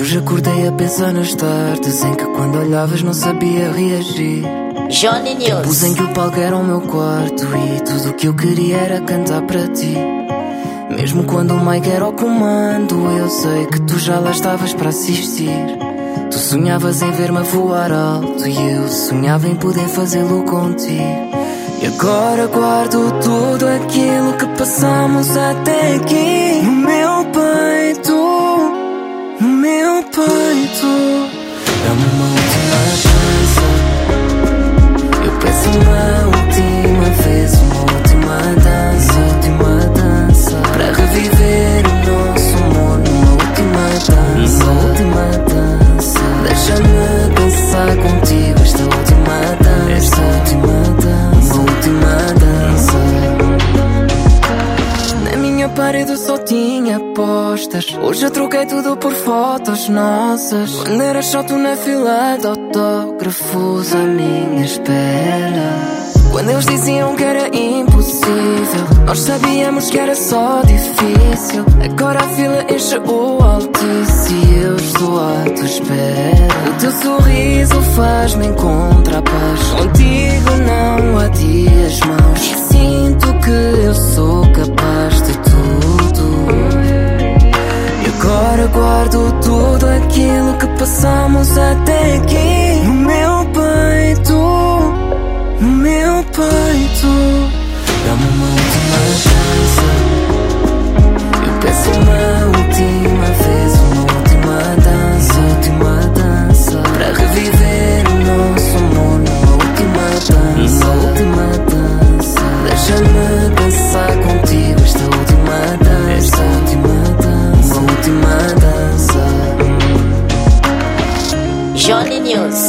Hoje acordei a pensar nas tardes em que quando olhavas não sabia reagir. Johnny News. Tempos em que o palco era o meu quarto e tudo o que eu queria era cantar para ti. Mesmo quando o mic era o comando, eu sei que tu já lá estavas para assistir. Tu sonhavas em ver-me voar alto e eu sonhava em poder fazê-lo contigo. E agora guardo tudo aquilo que passamos até aqui no meu peito, no meu peito. Dá-me uma última dança. Eu peço uma última vez, uma última dança, última dança, para reviver o nosso amor numa última dança, última dança. Deixa-me dançar contigo esta última dança, esta última dança, uma última dança. Na minha parede só tinha postas, hoje eu troquei tudo por fotos nossas. Quando era só tu na fila de autógrafos à minha espera. Quando eles diziam que era impossível, nós sabíamos que era só difícil. Agora a fila enche o Altice e eu estou à tua espera. O teu sorriso faz-me encontrar paz. Contigo não há dias maus. Sinto que eu sou capaz de tudo. E agora guardo tudo aquilo que passamos até aqui no meu peito, no meu peito. Dá-me uma última dança. Eu peço uma última vez, uma última dança, última dança, para reviver o nosso amor numa última dança, última dança. Deixa-me dançar contigo esta última dança, esta última dança, uma última dança. Johnny News.